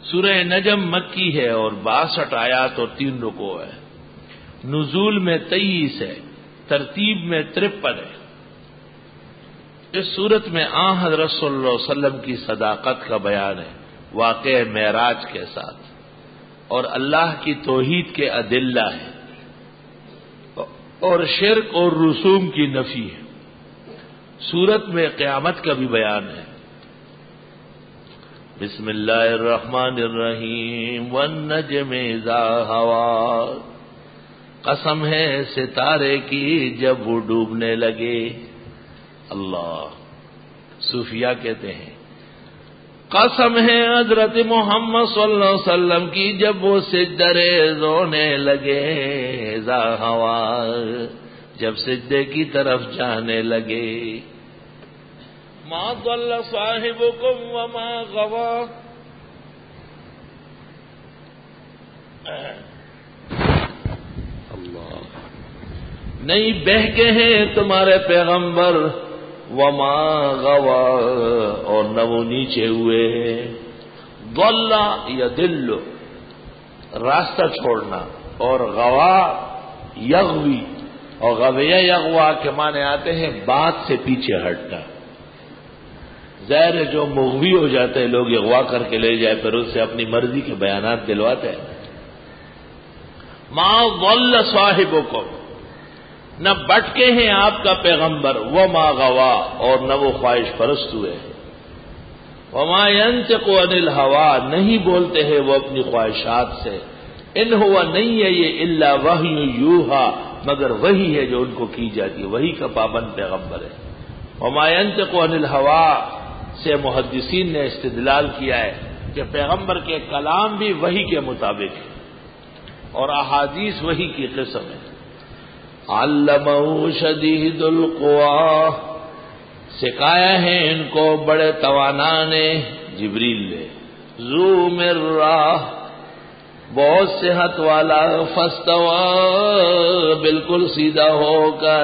سورہ نجم مکی ہے اور 62 آیات اور 3 رکوع ہے. نزول میں 23 ہے، ترتیب میں 53 ہے. اس صورت میں حضرت صلی اللہ علیہ وسلم کی صداقت کا بیان ہے واقع معراج کے ساتھ، اور اللہ کی توحید کے ادلہ ہے، اور شرک اور رسوم کی نفی ہے. صورت میں قیامت کا بھی بیان ہے. بسم اللہ الرحمن الرحیم والنجم اذا ہوا، قسم ہے ستارے کی جب وہ ڈوبنے لگے. اللہ، صوفیاء کہتے ہیں قسم ہے حضرت محمد صلی اللہ علیہ وسلم کی جب وہ سجدہ ریز ہونے لگے. اذا ہوا، جب سجدے کی طرف جانے لگے. ما ضل صاحبكم وما غوا، اللہ، نہیں بہکے ہیں تمہارے پیغمبر، وما غوا، اور نہ وہ نیچے ہوئے ہیں. ضل یضل، راستہ چھوڑنا، اور غوا یغوی، اور غویہ یغوا کے معنی آتے ہیں بات سے پیچھے ہٹنا. ظاہر ہے جو مغوی ہو جاتے ہیں لوگ اغوا کر کے لے جائے پھر اس سے اپنی مرضی کے بیانات دلواتے ہیں. ما ضل صاحبکم، نہ بٹکے ہیں آپ کا پیغمبر، وما غوا، اور نہ وہ خواہش پرست ہوئے. وما ينطق عن الهوى، نہیں بولتے ہیں وہ اپنی خواہشات سے. ان ہوا، نہیں ہے یہ، الا وحی یوحا، مگر وحی ہے جو ان کو کی جاتی ہے، وحی کا پابند پیغمبر ہے. وما ينطق عن الهوى سے محدثین نے استدلال کیا ہے کہ پیغمبر کے کلام بھی وحی کے مطابق ہے اور احادیث وحی کی قسم ہے. علمہ شدید القوا، سکھایا ہے ان کو بڑے توانا نے، جبریل نے. ذو مرہ، بہت صحت والا. فاستوى، بالکل سیدھا ہو کر.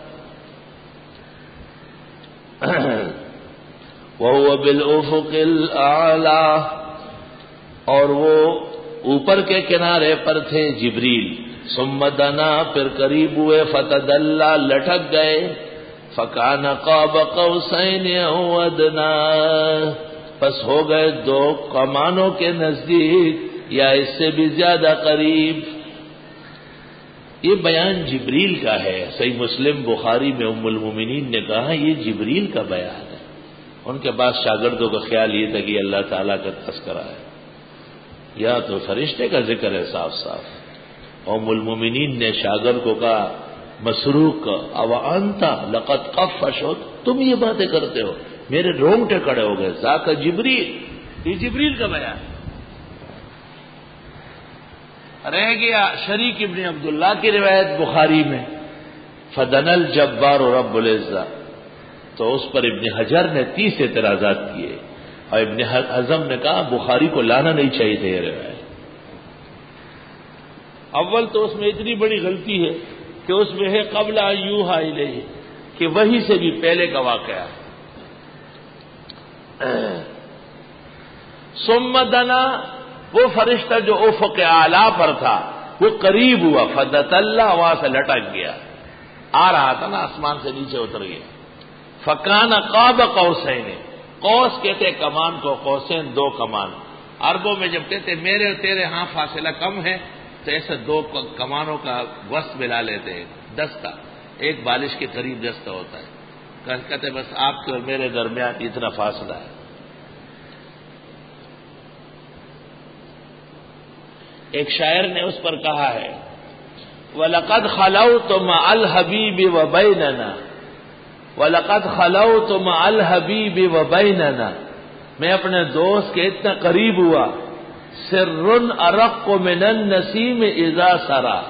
وَهُوَ بِالْأُفُقِ الْأَعْلَى، اور وہ اوپر کے کنارے پر تھے جبریل. ثم دنا، پھر قریب ہوئے. فتدلى، لٹک گئے. فكان قاب قوسين أو أدنى، پس ہو گئے 2 کمانوں کے نزدیک یا اس سے بھی زیادہ قریب. یہ بیان جبریل کا ہے. صحیح مسلم بخاری میں ام المومنین نے کہا یہ جبریل کا بیان ہے. ان کے بعد شاگردوں کا خیال یہ تھا کہ اللہ تعالیٰ کا تذکرہ ہے یا تو فرشتے کا ذکر ہے صاف صاف. ام المومنین نے شاگرد کو کہا مسروق، او انت لقد قفشت، تم یہ باتیں کرتے ہو، میرے رونگٹے کھڑے ہو گئے. ذاک جبریل، یہ جبریل کا بیان رہ گیا. شریک ابن عبداللہ کی روایت بخاری میں، فدن الجبار رب العزہ، تو اس پر ابن حجر نے 30 اعتراضات کیے اور ابن حزم نے کہا بخاری کو لانا نہیں چاہیے تھا یہ روایت. اول تو اس میں اتنی بڑی غلطی ہے کہ اس میں ہے قبل یوحا الیہ، کہ وہی سے بھی پہلے کا واقعہ. ثم دنا، وہ فرشتہ جو افق اعلیٰ پر تھا وہ قریب ہوا. فدتلہ، وہاں سے لٹک گیا، آ رہا تھا نا آسمان سے نیچے اتر گیا. فکان قاب قوسین، قوس کہتے کمان کو، قوسین 2 کمان. عربوں میں جب کہتے میرے اور تیرے ہاں فاصلہ کم ہے تو ایسے 2 کمانوں کا وسط ملا لیتے ہیں، دستہ، ایک بالش کے قریب دستہ ہوتا ہے. کہتے بس آپ کے اور میرے درمیان اتنا فاصلہ ہے. ایک شاعر نے اس پر کہا ہے وَلَقَدْ خَلَوْتُ مَعَ الْحَبِيبِ وَبَيْنَنَا، وَلَقَدْ خَلَوْتُ مَعَ الْحَبِيبِ وَبَيْنَنَا، میں اپنے دوست کے اتنا قریب ہوا. سِرٌّ أَرَقُّ مِنَ النَّسِيمِ إِذَا سَرَى،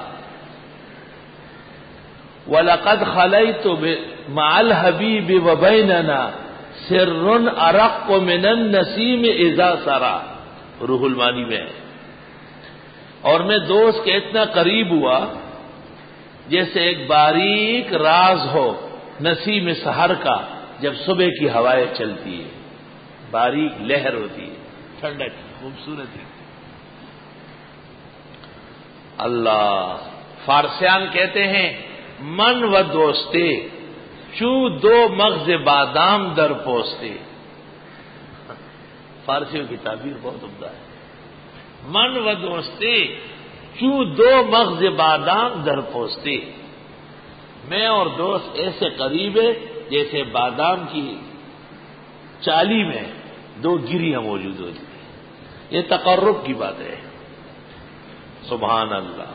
وَلَقَدْ خَلَيْتُ مَعَ الْحَبِيبِ وَبَيْنَنَا سِرٌّ أَرَقُّ مِنَ النَّسِيمِ إِذَا سَرَى، روح المانی میں. اور میں دوست کے اتنا قریب ہوا جیسے ایک باریک راز ہو نسیم سحر کا، جب صبح کی ہوائیں چلتی ہے، باریک لہر ہوتی ہے. ٹھنڈک خوبصورتی. اللہ فارسیان کہتے ہیں من و دوستے چو دو مغز بادام در پوستے. فارسیوں کی تعبیر بہت عمدہ ہے. من و دوستے چو دو مغز بادام در پوستے. میں اور دوست ایسے قریب ہے جیسے بادام کی چالی میں دو گریاں موجود ہوتی ہیں. یہ تقرب کی بات ہے. سبحان اللہ.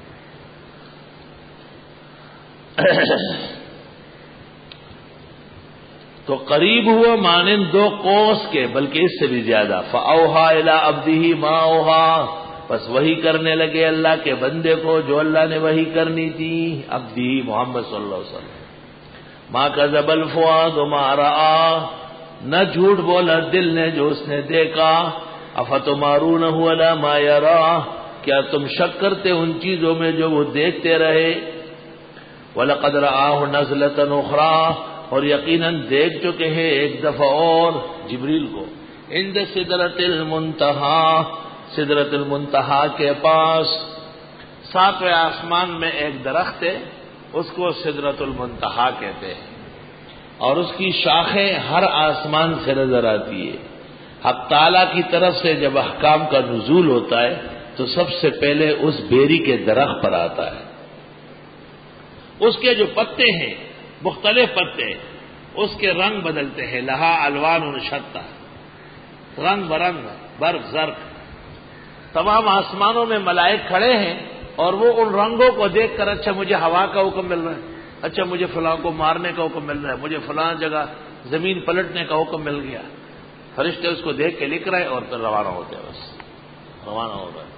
تو قریب ہوا مانند دو قوس کے، بلکہ اس سے بھی زیادہ. فاوحا الی عبدہ ما اوحا، بس وہی کرنے لگے اللہ کے بندے کو جو اللہ نے وہی کرنی تھی. عبدہ محمد صلی اللہ علیہ وسلم. ما کذب الفؤاد ما رأى، نہ جھوٹ بولا دل نے جو اس نے دیکھا. افتمارونہ علی ما یرا، کیا تم شک کرتے ان چیزوں میں جو وہ دیکھتے رہے. وَلَقَدْ رَآهُ نَزْلَةً أُخْرَىٰ، اور یقیناً دیکھ چکے ہیں ایک دفعہ اور جبریل کو. عند سدرۃ المنتہا، سدرۃ المنتہا کے پاس. ساتویں آسمان میں ایک درخت ہے، اس کو سدرۃ المنتہا کہتے ہیں، اور اس کی شاخیں ہر آسمان سے نظر آتی ہے. حق تعالیٰ کی طرف سے جب احکام کا نزول ہوتا ہے تو سب سے پہلے اس بیری کے درخت پر آتا ہے. اس کے جو پتے ہیں مختلف پتے، اس کے رنگ بدلتے ہیں. لہا الوان شتّا، رنگ برنگ برق زرق. تمام آسمانوں میں ملائک کھڑے ہیں اور وہ ان رنگوں کو دیکھ کر اچھا مجھے ہوا کا حکم مل رہا ہے، اچھا مجھے فلاں کو مارنے کا حکم مل رہا ہے، مجھے فلاں جگہ زمین پلٹنے کا حکم مل گیا. فرشتے اس کو دیکھ کے لکھ رہے اور پھر روانہ ہوتے ہیں. بس روانہ ہو رہا ہے.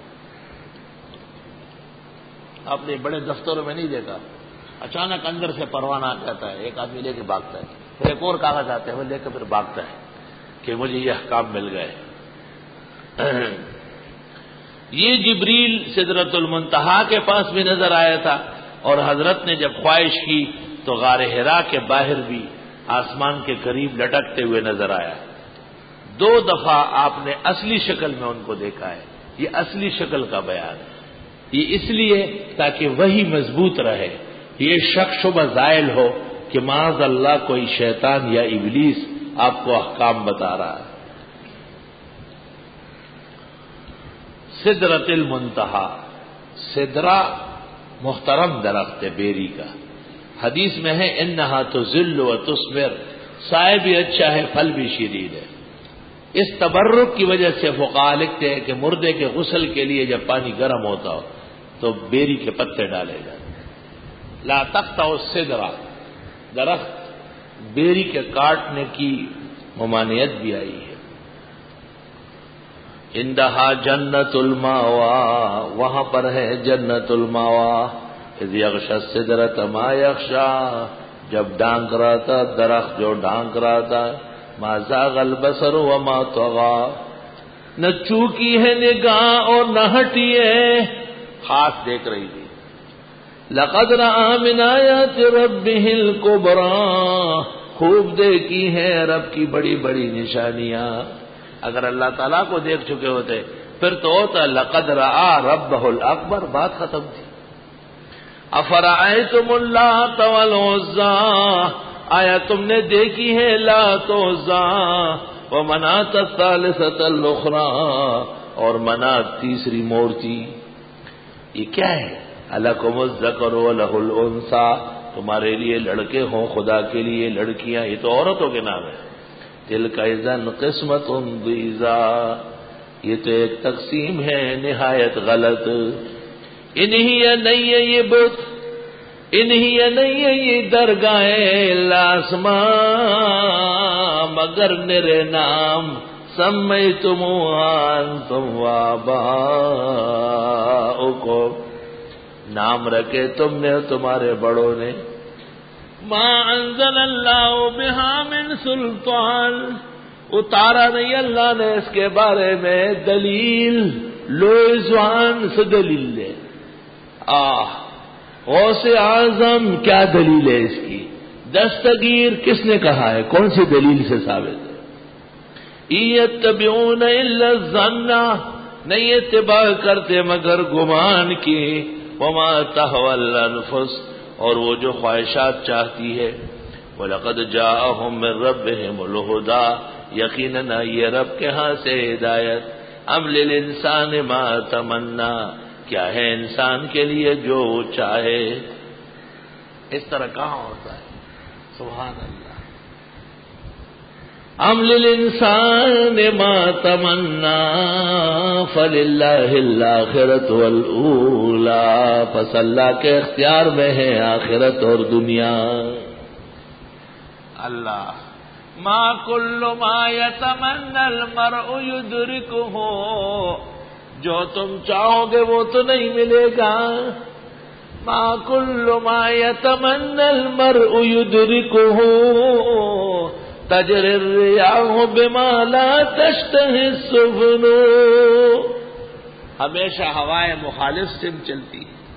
آپ نے بڑے دفتروں میں نہیں دیکھا اچانک اندر سے پروانہ آ جاتا ہے، ایک آدمی لے کے بھاگتا ہے، پھر ایک اور کاغذ آتے ہیں وہ لے کے پھر بھاگتا ہے کہ مجھے یہ احکام مل گئے. یہ جبریل سدرۃ المنتہا کے پاس بھی نظر آیا تھا، اور حضرت نے جب خواہش کی تو غار حرا کے باہر بھی آسمان کے قریب لٹکتے ہوئے نظر آیا. 2 دفعہ آپ نے اصلی شکل میں ان کو دیکھا ہے. یہ اصلی شکل کا بیان ہے. یہ اس لیے تاکہ وہی مضبوط رہے، یہ شک شبہ زائل ہو کہ معاذ اللہ کوئی شیطان یا ابلیس آپ کو احکام بتا رہا ہے. سدرۃ المنتہا، سدرہ محترم درخت ہے بیری کا. حدیث میں ہے انہا تذل و تثمر، سائے بھی اچھا ہے پھل بھی شیرین ہے. اس تبرک کی وجہ سے فقہاء لکھتے ہیں کہ مردے کے غسل کے لیے جب پانی گرم ہوتا ہو تو بیری کے پتے ڈالے جاتے. لا تقطع السدرہ، درخت بیری کے کاٹنے کی ممانعت بھی آئی ہے. اندہا جنت الماوا، وہاں پر ہے جنت الماوا. اذ یغشی السدرۃ ما یغشی، جب ڈھانک رہا تھا درخت جو ڈھانک رہا تھا. ما زاغ البصر وما طغی، نہ چوکی ہے نگاہ اور نہ ہٹی ہے، خاص دیکھ رہی تھی. لقد رأى من آیات ربہ الکبریٰ، خوب دیکھی ہیں رب کی بڑی بڑی نشانیاں. اگر اللہ تعالیٰ کو دیکھ چکے ہوتے پھر تو ہوتا لقد رأى ربہ الاکبر، بات ختم تھی. افرأیتم اللات والعزیٰ، آیا تم نے دیکھی ہے لات و عزیٰ، ومناۃ الثالثۃ الاخریٰ، اور منات تیسری مورتی. یہ کیا ہے؟ الکم الذکر ولہ الانثیٰ، تمہارے لیے لڑکے ہوں خدا کے لیے لڑکیاں، یہ تو عورتوں کے نام ہے. تلک اذن قسمۃ ضیزیٰ، یہ تو ایک تقسیم ہے نہایت غلط. انہی نہیں ہے یہ بت، انہی نہیں ہے یہ درگاہ لاسماں، مگر میرے نام سمیتموہا انتم وآباؤکم، نام رکھے تم نے تمہارے بڑوں نے. ما انزل اللہ بہا من سلطان، اتارا نہیں اللہ نے اس کے بارے میں دلیل. لوی زبان سے دلیل لے. غوث اعظم کیا دلیل ہے اس کی؟ دستگیر کس نے کہا ہے؟ کون سی دلیل سے ثابت ہے؟ یتبعون الا الظن، نہیں اتباع کرتے مگر گمان کی، وما تہوی الانفس، اور وہ جو خواہشات چاہتی ہے، وَلَقَدْ جَاءَهُم مِّن رَّبِّهِمُ الْهُدَىٰ، یقیناً یہ رب کے ہاں سے ہدایت، ام للانسان ما تمنا، کیا ہے انسان کے لیے جو وہ چاہے۔ اس طرح کہاں ہوتا ہے؟ سبحان اللہ۔ ام للانسان ما تمنا فللہ الآخرۃ والأولیٰ، پس اللہ کے اختیار میں ہے آخرت اور دنیا۔ اللہ، ما کل ما یتمنی المرء یدرکہ، جو تم چاہو گے وہ تو نہیں ملے گا۔ ما کل ما یتمنی المرء یدرکہ، تجری الریاح بما لا تشتہی السفن، ہمیشہ ہوائیں مخالف سمت چلتی ہیں،